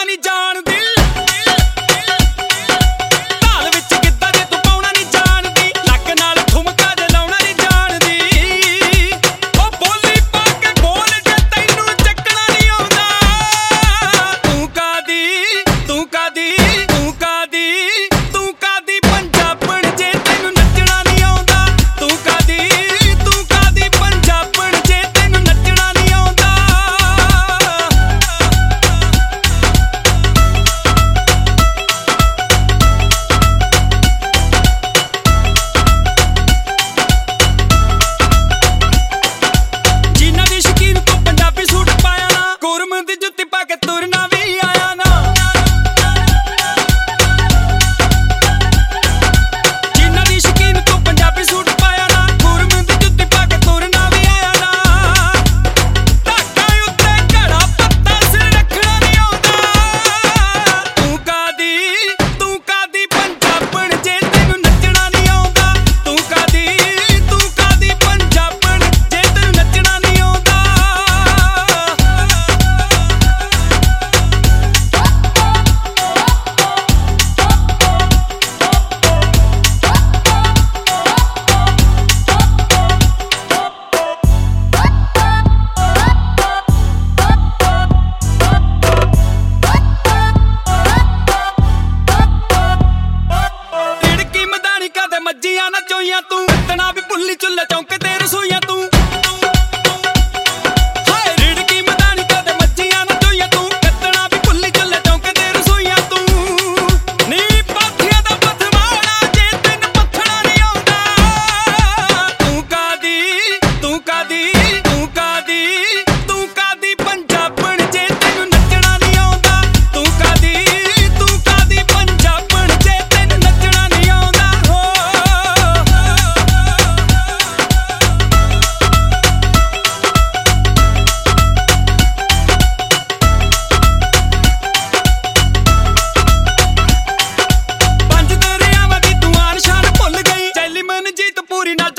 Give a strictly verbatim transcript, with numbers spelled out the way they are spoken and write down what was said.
ਨਹੀਂ ਜਾਣਦੀ ਢਾਲ ਵਿੱਚ ਗਿੱਧਾ ਜੇ ਤੂੰ ਪਾਉਣਾ ਨਹੀਂ ਜਾਣਦੀ ਲੱਕ ਨਾਲ ਠੁਮਕਾ ਜੇ ਲਾਉਣਾ ਨਹੀਂ ਜਾਣਦੀ ਉਹ ਬੋਲੀ ਪਾ ਕੇ ਬੋਲ ਜੇ ਤੈਨੂੰ ਚੱਕਣਾ ਨਹੀਂ ਆਉਂਦਾ ਤੂੰ ਕਾਦੀ ਤੂੰ ਕਾਦੀ ਤੂੰ ਕਾਦੀ ਤੂੰ ਕਾਦੀ ਪੰਜਾਬਣ ਜੇ ਤੈਨੂੰ ਨੱਚਣਾ ਨਹੀਂ ਆਉਂਦਾ ਤੂੰ ਕਾਦੀ ਤੂੰ ਕਾਦੀ ਪੰਜਾਬਣ ਜੇ ਤੈਨੂੰ ਨੱਚਣਾ ਨਹੀਂ ਆਉਂਦਾ ਜਿਨ੍ਹਾਂ ਦੀ ਸ਼ੌਕੀਨ ਤੋਂ ਪੰਜਾਬੀ ਸੂਟ ਪਾਇਆ ਨਾ ਗੁਰਮੁਖ ਦੀ ਜੁੱਤੀ ਪਾ ਕੇ ਤੁਰਨਾ ਵੀ ਆਇਆ ਨਾ ਜਿਨ੍ਹਾਂ ਦੀ ਸ਼ੌਕੀਨ ਤੋਂ ਪੰਜਾਬੀ ਸੂਟ ਪਾਇਆ ਨਾ ਗੁਰਮੁਖ ਦੀ ਜੁੱਤੀ ਪਾ ਕੇ ਤੁਰਨਾ ਵੀ ਆਇਆ ਨਾ ਧਾਗਾ ਉੱਤੇ ਘੜਾ ਪੱਤਾ ਸਿਰ ਰੱਖਣਾ ਨਹੀਂ ਆਉਂਦਾ ਤੂੰ ਕਾਦੀ ਤੂੰ ਕਾਦੀ ਪੰਜਾਬਣ ਜੇ ਤੈਨੂੰ ਨੱਚਣਾ ਨਹੀਂ ਆਉਂਦਾ ਤੂੰ ਕਾਦੀ ਤੂੰ ਕਾਦੀ ਪੰਜਾਬਣ ਜੇ ਤੈਨੂੰ ਨੱਚਣਾ ਨਹੀਂ ਆਉਂਦਾ ਰਿੜਕੀ ਮਦਾਨੀ ਕਦੇ ਮੱਜੀਆਂ ਨਾ ਚੋਈਆਂ ਤੂੰ ਕੱਤਣਾ ਵੀ ਭੁੱਲੀ ਚੁੱਲ੍ਹੇ ਚੌਂਕੇ ਤੇ ਰਸੋਈਆਂ ਤੂੰ ਹਾਏ ਰਿੜਕੀ ਮਦਾਨੀ ਕਦੇ ਮੱਜੀਆਂ ਨਾ ਚੋਈਆਂ ਤੂੰ ਕੱਤਣਾ ਵੀ ਭੁੱਲੀ ਚੁੱਲ੍ਹੇ ਚੌਂਕੇ ਤੇ ਰਸੋਈਆਂ ਤੂੰ ਨੀ ਪਾਥੀਆਂ ਦਾ ਪਥਵਾੜਾ ਜੇ ਤੈਨੂੰ ਪੱਥਣਾ ਨਹੀਂ ਆਉਂਦਾ ਤੂੰ ਕਾਦੀ ਤੂੰ ਕਾਦੀ ਤੂੰ ਕਾਦੀ ਤੂੰ ਕਾਦੀ ਪੰਜਾਬਣ ਜੇ ਤੈਨੂੰ ਨੱਚਣਾ ਨਹੀਂ ਆਉਂਦਾ ਤੂੰ ਕਾਦੀ ਤੂੰ ਕਾਦੀ ਪੰਜਾਬਣ ਜੇ ਤੈਨੂੰ ਨੱਚਣਾ ਨਹੀਂ ਆਉਂਦਾ ਹੋ ਪੰਜ ਦਰਿਆਵਾਂ ਦੀ ਤੂੰ ਆਨ ਸ਼ਾਨ ਭੁੱਲ ਗਈ ਚੈਲੀ ਮਨਜੀਤ ਪੂਰੀ ਨੱਚ